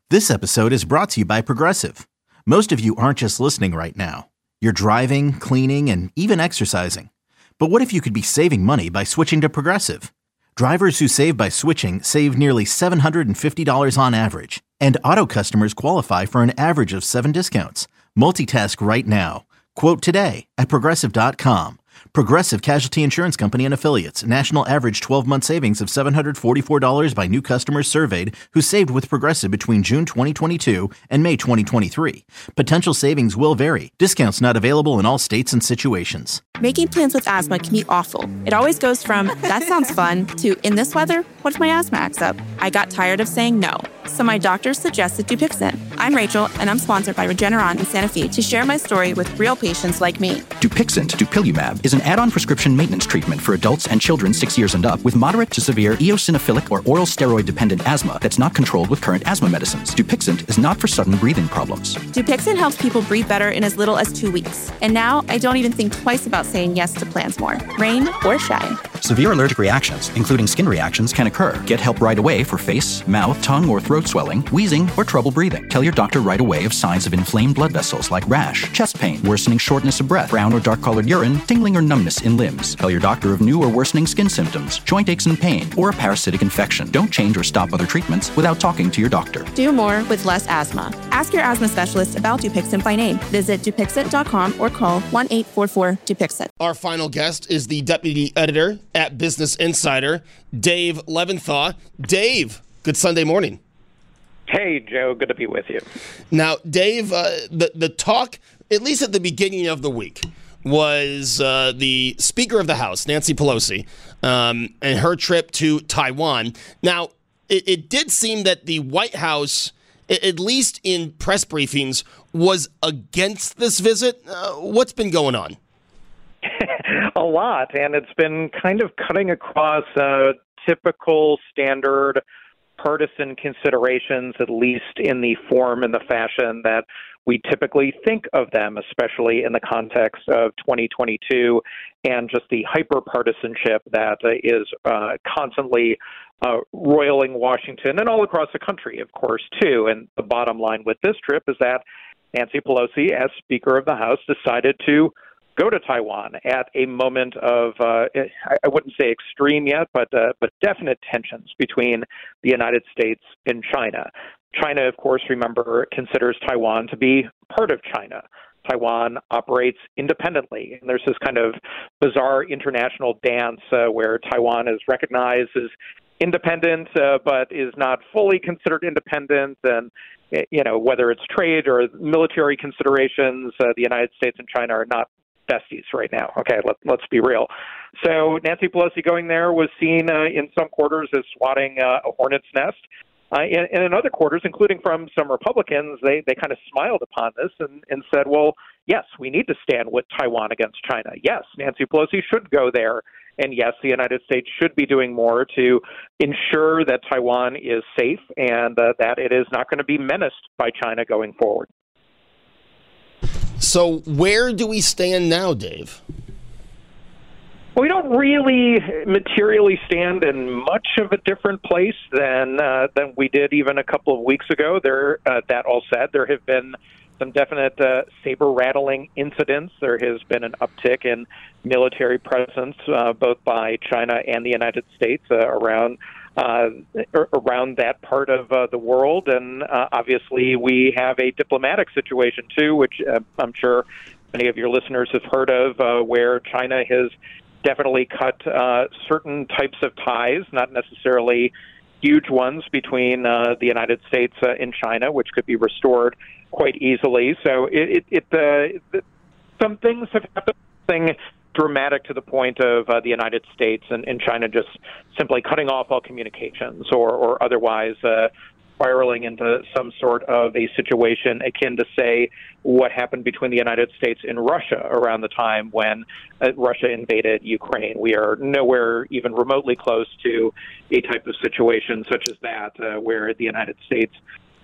This episode is brought to you by Progressive. Most of you aren't just listening right now. You're driving, cleaning, and even exercising. But what if you could be saving money by switching to Progressive? Drivers who save by switching save nearly $750 on average. And auto customers qualify for an average of 7 discounts. Multitask right now. Quote today at Progressive.com. Progressive Casualty Insurance Company and Affiliates. National average 12-month savings of $744 by new customers surveyed who saved with Progressive between June 2022 and May 2023. Potential savings will vary. Discounts not available in all states and situations. Making plans with asthma can be awful. It always goes from, that sounds fun, to, in this weather, what if my asthma acts up? I got tired of saying no. So my doctor suggested Dupixent. I'm Rachel, and I'm sponsored by Regeneron in Santa Fe to share my story with real patients like me. Dupixent, dupilumab, is an add-on prescription maintenance treatment for adults and children 6 years and up with moderate to severe eosinophilic or oral steroid-dependent asthma that's not controlled with current asthma medicines. Dupixent is not for sudden breathing problems. Dupixent helps people breathe better in as little as 2 weeks. And now I don't even think twice about saying yes to plans more, rain or shine. Severe allergic reactions, including skin reactions, can occur. Get help right away for face, mouth, tongue, or throat swelling, wheezing, or trouble breathing. Tell your doctor right away of signs of inflamed blood vessels like rash, chest pain, worsening shortness of breath, brown or dark-colored urine, tingling or numbness in limbs. Tell your doctor of new or worsening skin symptoms, joint aches and pain, or a parasitic infection. Don't change or stop other treatments without talking to your doctor. Do more with less asthma. Ask your asthma specialist about Dupixent by name. Visit Dupixent.com or call 1-844-DUPIXENT. Our final guest is the deputy editor at Business Insider, Dave Leventhal. Dave, good Sunday morning. Hey, Joe. Good to be with you. Now, Dave, the talk, at least at the beginning of the week, was the Speaker of the House, Nancy Pelosi, and her trip to Taiwan. Now, it did seem that the White House, at least in press briefings, was against this visit. What's been going on? A lot, and it's been kind of cutting across typical standard partisan considerations, at least in the form and the fashion that we typically think of them, especially in the context of 2022 and just the hyper-partisanship that is constantly roiling Washington and all across the country, of course, too. And the bottom line with this trip is that Nancy Pelosi, as Speaker of the House, decided to go to Taiwan at a moment of, I wouldn't say extreme yet, but definite tensions between the United States and China. China, of course, remember, considers Taiwan to be part of China. Taiwan operates independently, and there's this kind of bizarre international dance where Taiwan is recognized as independent, but is not fully considered independent, and whether it's trade or military considerations, the United States and China are not besties right now. Okay, let's be real. So Nancy Pelosi going there was seen in some quarters as swatting a hornet's nest. And in other quarters, including from some Republicans, they kind of smiled upon this and said, well, yes, we need to stand with Taiwan against China. Yes, Nancy Pelosi should go there. And yes, the United States should be doing more to ensure that Taiwan is safe and that it is not going to be menaced by China going forward. So where do we stand now, Dave? We don't really materially stand in much of a different place than we did even a couple of weeks ago. That all said, there have been some definite saber-rattling incidents. There has been an uptick in military presence, both by China and the United States, around that part of the world. And obviously, we have a diplomatic situation, too, which I'm sure many of your listeners have heard of, where China has definitely cut certain types of ties, not necessarily huge ones, between the United States and China, which could be restored quite easily. So some things have happened, dramatic to the point of the United States and China just simply cutting off all communications or otherwise spiraling into some sort of a situation akin to, say, what happened between the United States and Russia around the time when Russia invaded Ukraine. We are nowhere even remotely close to a type of situation such as that, where the United States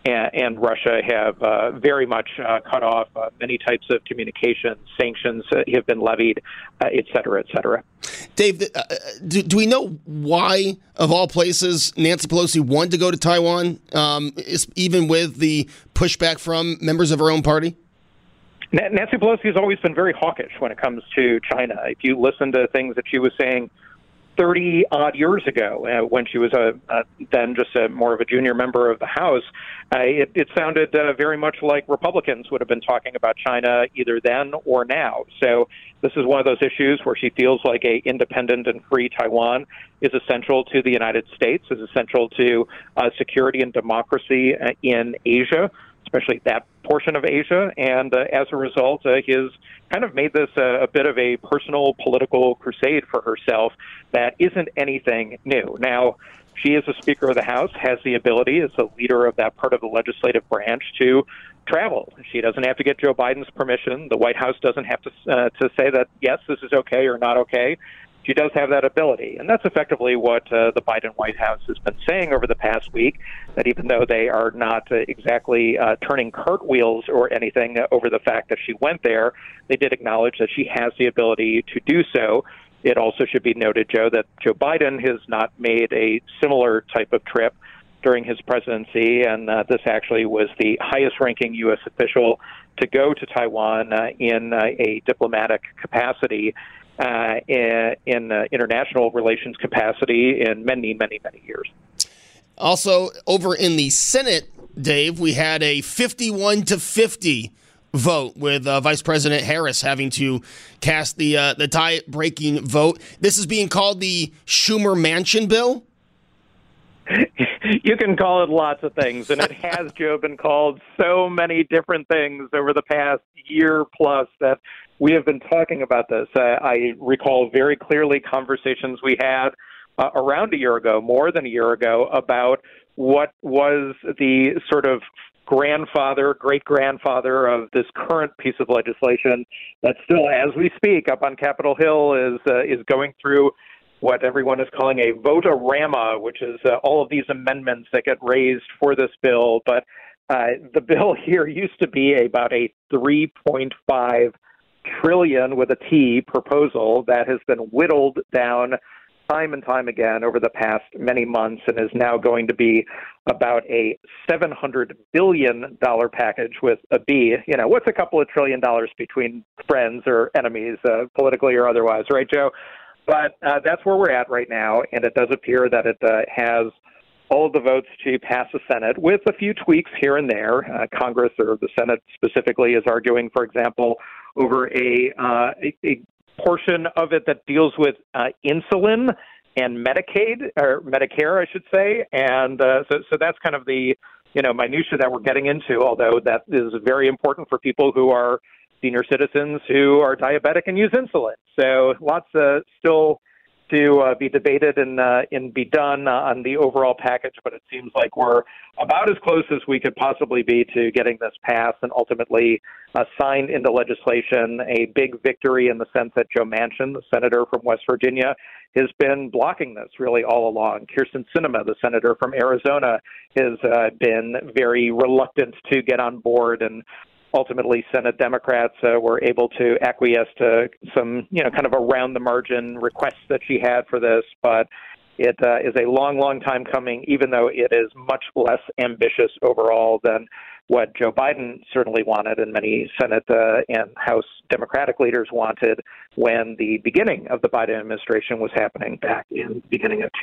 and Russia have very much cut off many types of communications. Sanctions have been levied, et cetera, et cetera. Dave, do we know why, of all places, Nancy Pelosi wanted to go to Taiwan, even with the pushback from members of her own party? Nancy Pelosi has always been very hawkish when it comes to China. If you listen to things that she was saying 30-odd years ago, when she was then just more of a junior member of the House, it sounded very much like Republicans would have been talking about China either then or now. So this is one of those issues where she feels like a independent and free Taiwan is essential to the United States, is essential to security and democracy in Asia, especially that portion of Asia, and as a result, has kind of made this a bit of a personal political crusade for herself that isn't anything new. Now, she, as a Speaker of the House, has the ability, as a leader of that part of the legislative branch, to travel. She doesn't have to get Joe Biden's permission. The White House doesn't have to say that, yes, this is okay or not okay. She does have that ability, and that's effectively what the Biden White House has been saying over the past week, that even though they are not exactly turning cartwheels or anything over the fact that she went there, they did acknowledge that she has the ability to do so. It also should be noted, Joe, that Joe Biden has not made a similar type of trip during his presidency, and this actually was the highest-ranking U.S. official to go to Taiwan in a diplomatic capacity, in international relations capacity in many, many, many years. Also, over in the Senate, Dave, we had a 51-50 vote with Vice President Harris having to cast the tie-breaking vote. This is being called the Schumer-Manchin bill? You can call it lots of things, and it has, Joe, been called so many different things over the past year plus that we have been talking about this. I recall very clearly conversations we had around a year ago, more than a year ago, about what was the sort of great-grandfather of this current piece of legislation that still, as we speak, up on Capitol Hill is going through what everyone is calling a vote-a-rama, which is all of these amendments that get raised for this bill. But the bill here used to be about a $3.5 trillion with a T proposal that has been whittled down time and time again over the past many months and is now going to be about a $700 billion package with a B. You know, what's a couple of $1 trillion between friends or enemies, politically or otherwise, right, Joe? But that's where we're at right now, and it does appear that it has all of the votes to pass the Senate with a few tweaks here and there. Congress, or the Senate specifically, is arguing, for example, over a portion of it that deals with insulin and Medicaid, or Medicare, I should say. And so that's kind of the, minutia that we're getting into, although that is very important for people who are senior citizens who are diabetic and use insulin. So lots still to be debated and be done on the overall package, but it seems like we're about as close as we could possibly be to getting this passed and ultimately signed into legislation. A big victory in the sense that Joe Manchin, the senator from West Virginia, has been blocking this really all along. Kyrsten Sinema, the senator from Arizona, has been very reluctant to get on board, and ultimately, Senate Democrats were able to acquiesce to some, kind of around the margin requests that she had for this. But it is a long, long time coming, even though it is much less ambitious overall than what Joe Biden certainly wanted and many Senate and House Democratic leaders wanted when the beginning of the Biden administration was happening back in the beginning of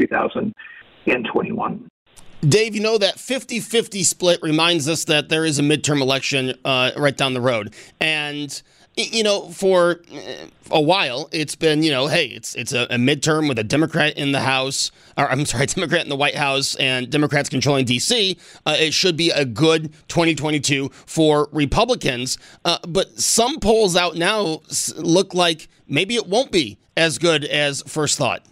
2021. Dave, that 50-50 split reminds us that there is a midterm election right down the road. And, for a while, it's been, hey, it's a midterm with a Democrat in the House, Democrat in the White House and Democrats controlling D.C. It should be a good 2022 for Republicans. But some polls out now look like maybe it won't be as good as first thought.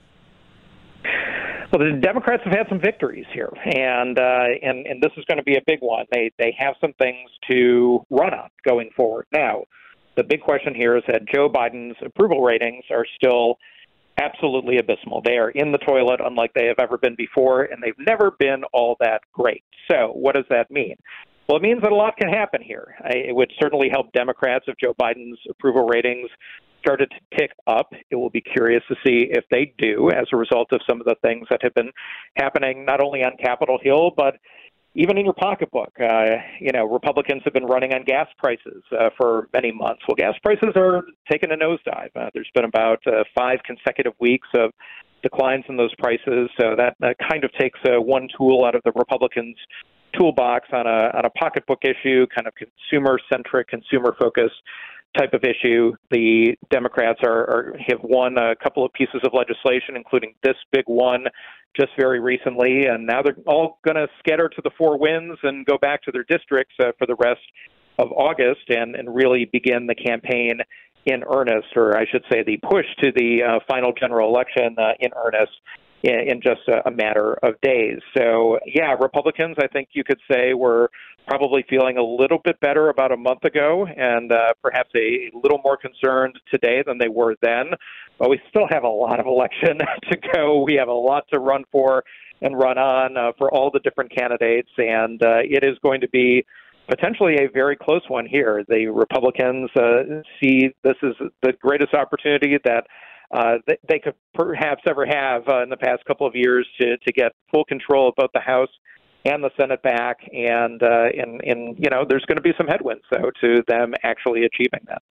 Well, the Democrats have had some victories here, and this is going to be a big one. They have some things to run on going forward. Now, the big question here is that Joe Biden's approval ratings are still absolutely abysmal. They are in the toilet unlike they have ever been before, and they've never been all that great. So what does that mean? Well, it means that a lot can happen here. It would certainly help Democrats if Joe Biden's approval ratings started to tick up. It will be curious to see if they do as a result of some of the things that have been happening not only on Capitol Hill, but even in your pocketbook. Republicans have been running on gas prices for many months. Well, gas prices are taking a nosedive. There's been about 5 consecutive weeks of declines in those prices. So that kind of takes one tool out of the Republicans' toolbox on a pocketbook issue, kind of consumer-centric, consumer-focused type of issue. The Democrats have won a couple of pieces of legislation, including this big one just very recently, and now they're all going to scatter to the 4 winds and go back to their districts for the rest of August and really begin the campaign in earnest, or I should say the push to the final general election in earnest in just a matter of days. So, yeah, Republicans, I think you could say, were probably feeling a little bit better about a month ago and perhaps a little more concerned today than they were then. But we still have a lot of election to go. We have a lot to run for and run on for all the different candidates, and it is going to be potentially a very close one here. The Republicans see this as the greatest opportunity that they could perhaps ever have in the past couple of years to get full control of both the House and the Senate back, and there's going to be some headwinds, though, to them actually achieving that.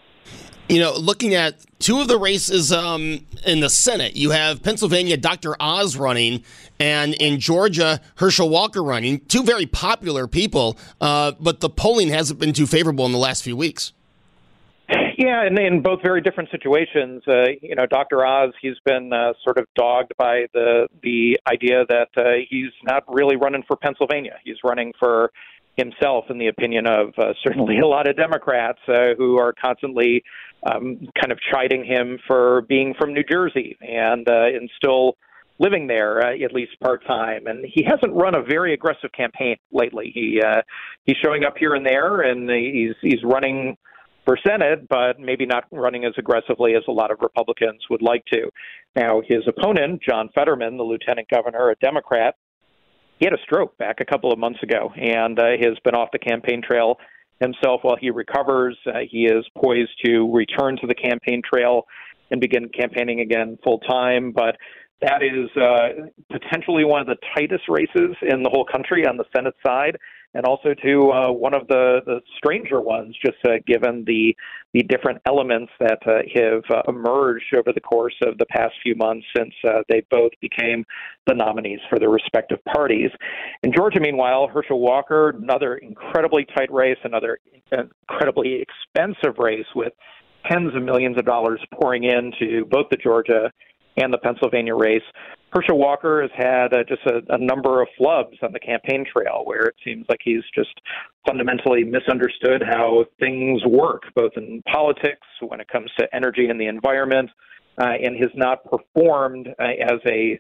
Looking at 2 of the races in the Senate, you have Pennsylvania, Dr. Oz running, and in Georgia, Herschel Walker running. 2 very popular people, but the polling hasn't been too favorable in the last few weeks. Yeah, and in both very different situations. Dr. Oz, he's been sort of dogged by the idea that he's not really running for Pennsylvania. He's running for himself, in the opinion of certainly a lot of Democrats who are constantly kind of chiding him for being from New Jersey and still living there, at least part-time. And he hasn't run a very aggressive campaign lately. He's showing up here and there, and he's running for Senate, but maybe not running as aggressively as a lot of Republicans would like to. Now, his opponent, John Fetterman, the lieutenant governor, a Democrat, he had a stroke back a couple of months ago and has been off the campaign trail himself while he recovers. He is poised to return to the campaign trail and begin campaigning again full-time, but that is potentially one of the tightest races in the whole country on the Senate side, and also to one of the stranger ones, just given the different elements that have emerged over the course of the past few months since they both became the nominees for their respective parties. In Georgia, meanwhile, Herschel Walker, another incredibly tight race, another incredibly expensive race with tens of millions of dollars pouring into both the Georgia and the Pennsylvania race. Herschel Walker has had just a number of flubs on the campaign trail where it seems like he's just fundamentally misunderstood how things work, both in politics, when it comes to energy and the environment, and has not performed as a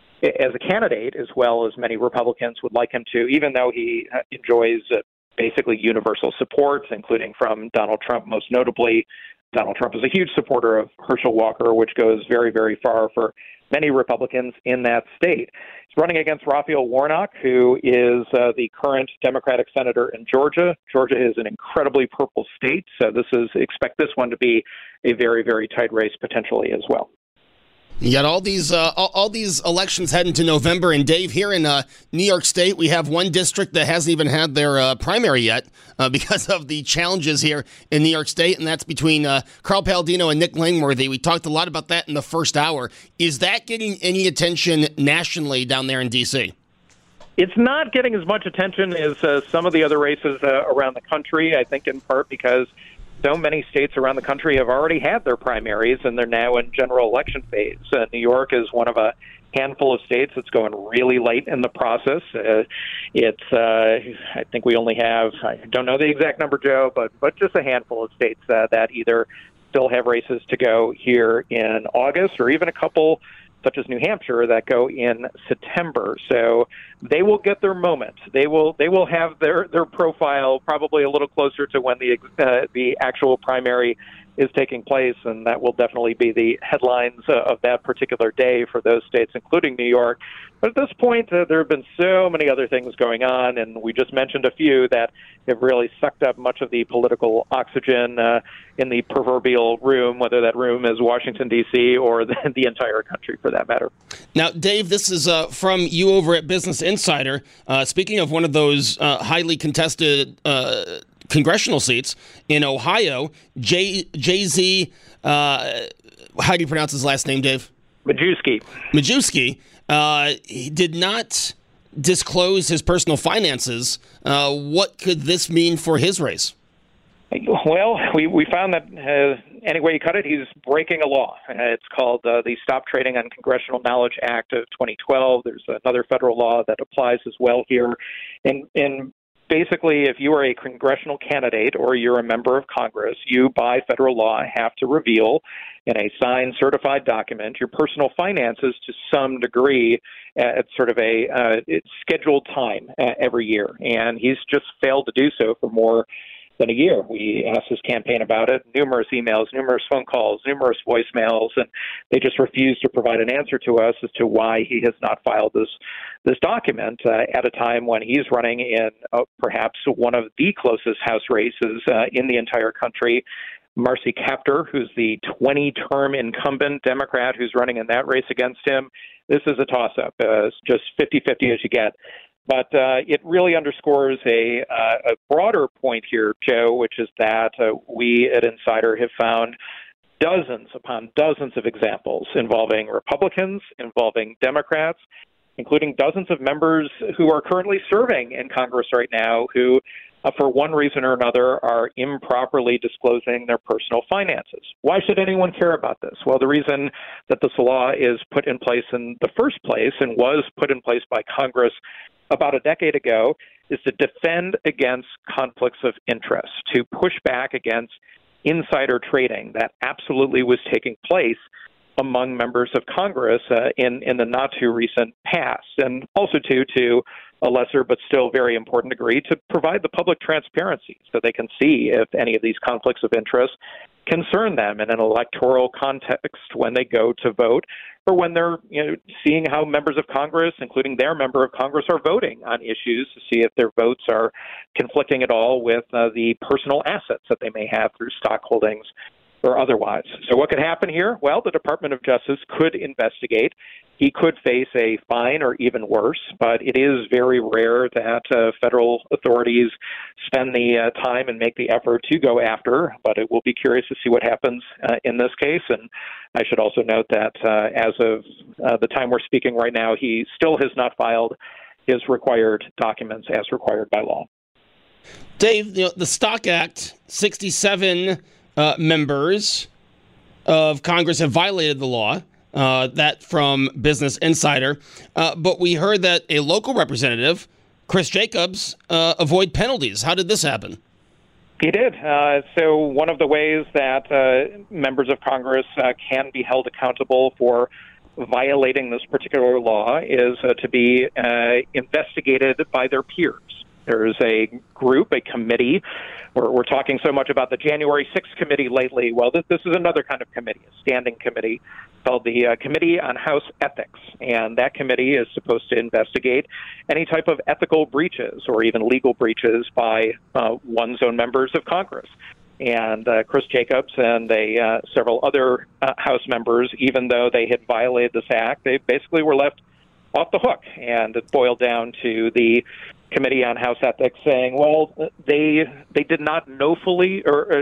candidate as well as many Republicans would like him to, even though he enjoys basically universal support, including from Donald Trump most notably. Donald Trump is a huge supporter of Herschel Walker, which goes very, very far for many Republicans in that state. He's running against Raphael Warnock, who is the current Democratic senator in Georgia. Georgia is an incredibly purple state, so expect this one to be a very, very tight race potentially as well. You got all these elections heading to November, and Dave, here in New York State, we have one district that hasn't even had their primary yet because of the challenges here in New York State, and that's between Carl Paladino and Nick Langworthy. We talked a lot about that in the first hour. Is that getting any attention nationally down there in D.C.? It's not getting as much attention as some of the other races around the country, I think in part because so many states around the country have already had their primaries, and they're now in general election phase. New York is one of a handful of states that's going really late in the process. I think we only have, I don't know the exact number, Joe, but just a handful of states that either still have races to go here in August, or even a couple such as New Hampshire, that go in September. So they will get their moment. They will have their profile probably a little closer to when the actual primary is taking place, and that will definitely be the headlines of that particular day for those states, including New York. But at this point, there have been so many other things going on, and we just mentioned a few that have really sucked up much of the political oxygen in the proverbial room, whether that room is Washington, D.C., or the entire country, for that matter. Now, Dave, this is from you over at Business Insider. Speaking of one of those highly contested congressional seats in Ohio, Jay-Z, how do you pronounce his last name, Dave? Majewski. He did not disclose his personal finances. What could this mean for his race? Well, we found that any way you cut it, he's breaking a law. It's called the Stop Trading on Congressional Knowledge Act of 2012. There's another federal law that applies as well here. And basically, if you are a congressional candidate or you're a member of Congress, you, by federal law, have to reveal in a signed, certified document your personal finances to some degree at sort of a scheduled time every year. And he's just failed to do so for more than a year. We asked his campaign about it, numerous emails, numerous phone calls, numerous voicemails, and they just refused to provide an answer to us as to why he has not filed this document at a time when he's running in perhaps one of the closest House races in the entire country. Marcy Kaptur, who's the 20-term incumbent Democrat who's running in that race against him. This is a toss-up. It's just 50-50 as you get. But it really underscores a broader point here, Joe, which is that we at Insider have found dozens upon dozens of examples involving Republicans, involving Democrats, including dozens of members who are currently serving in Congress right now who, for one reason or another, are improperly disclosing their personal finances. Why should anyone care about this? Well, the reason that this law is put in place in the first place and was put in place by Congress about a decade ago is to defend against conflicts of interest, to push back against insider trading that absolutely was taking place among members of Congress in the not-too-recent past, and also, to a lesser but still very important degree, to provide the public transparency so they can see if any of these conflicts of interest concern them in an electoral context when they go to vote, or when they're seeing how members of Congress, including their member of Congress, are voting on issues to see if their votes are conflicting at all with the personal assets that they may have through stock holdings or otherwise. So what could happen here? Well, the Department of Justice could investigate. He could face a fine or even worse, but it is very rare that federal authorities spend the time and make the effort to go after, but it will be curious to see what happens in this case. And I should also note that as of the time we're speaking right now, he still has not filed his required documents as required by law. Dave, the Stock Act, 67 members of Congress have violated the law, that from Business Insider. But we heard that a local representative, Chris Jacobs, avoid penalties. How did this happen? He did. So one of the ways that members of Congress can be held accountable for violating this particular law is to be investigated by their peers. There's a group, a committee. We're talking so much about the January 6th committee lately. Well, this is another kind of committee, a standing committee called the Committee on House Ethics. And that committee is supposed to investigate any type of ethical breaches or even legal breaches by one's own members of Congress. And Chris Jacobs and several other House members, even though they had violated this act, they basically were left off the hook. And it boiled down to the Committee on House Ethics saying, well, they did not knowingly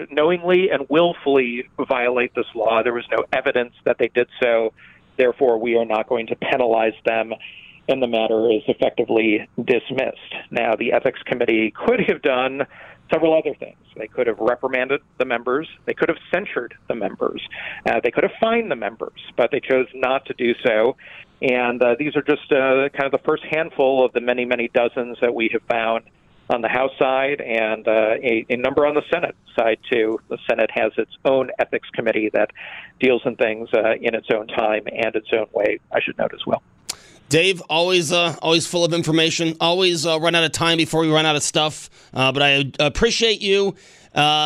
and willfully violate this law. There was no evidence that they did so. Therefore, we are not going to penalize them, and the matter is effectively dismissed. Now, the Ethics Committee could have done several other things. They could have reprimanded the members. They could have censured the members. They could have fined the members, but they chose not to do so. And these are just kind of the first handful of the many, many dozens that we have found on the House side and a number on the Senate side, too. The Senate has its own ethics committee that deals in things in its own time and its own way, I should note as well. Dave, always full of information, always run out of time before we run out of stuff. But I appreciate you.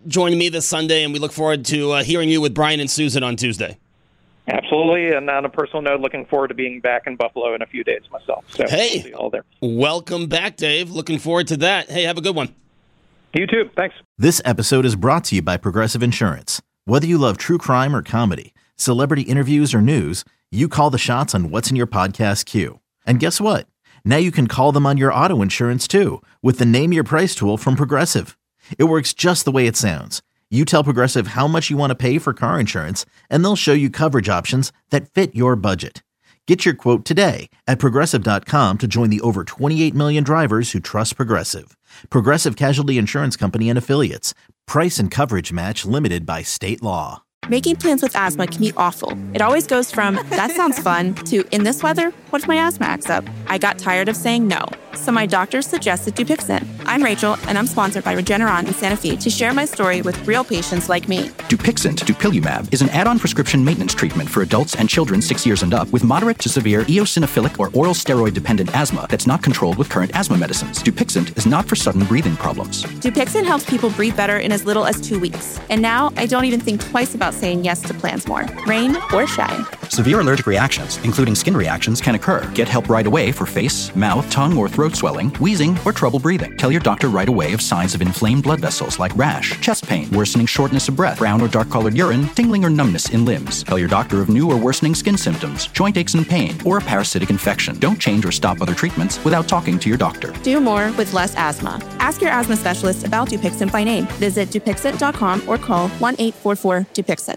joining me this Sunday, and we look forward to hearing you with Brian and Susan on Tuesday. Absolutely, and on a personal note, looking forward to being back in Buffalo in a few days myself. So hey, we'll see you all there. Welcome back, Dave. Looking forward to that. Hey, have a good one. You too. Thanks. This episode is brought to you by Progressive Insurance. Whether you love true crime or comedy, celebrity interviews or news, you call the shots on what's in your podcast queue. And guess what? Now you can call them on your auto insurance too with the Name Your Price tool from Progressive. It works just the way it sounds. You tell Progressive how much you want to pay for car insurance, and they'll show you coverage options that fit your budget. Get your quote today at Progressive.com to join the over 28 million drivers who trust Progressive. Progressive Casualty Insurance Company and Affiliates. Price and coverage match limited by state law. Making plans with asthma can be awful. It always goes from, that sounds fun, to, in this weather, what if my asthma acts up? I got tired of saying no, so my doctor suggested Dupixent. I'm Rachel, and I'm sponsored by Regeneron in Santa Fe to share my story with real patients like me. Dupixent, dupilumab, is an add-on prescription maintenance treatment for adults and children 6 years and up with moderate to severe eosinophilic or oral steroid-dependent asthma that's not controlled with current asthma medicines. Dupixent is not for sudden breathing problems. Dupixent helps people breathe better in as little as 2 weeks. And now I don't even think twice about saying yes to plans more, rain or shine. Severe allergic reactions, including skin reactions, can occur. Get help right away for face, mouth, tongue, or throat swelling, wheezing, or trouble breathing. Tell your doctor right away of signs of inflamed blood vessels like rash, chest pain, worsening shortness of breath, brown or dark-colored urine, tingling or numbness in limbs. Tell your doctor of new or worsening skin symptoms, joint aches and pain, or a parasitic infection. Don't change or stop other treatments without talking to your doctor. Do more with less asthma. Ask your asthma specialist about Dupixent by name. Visit Dupixent.com or call 1-844-DUPIXENT.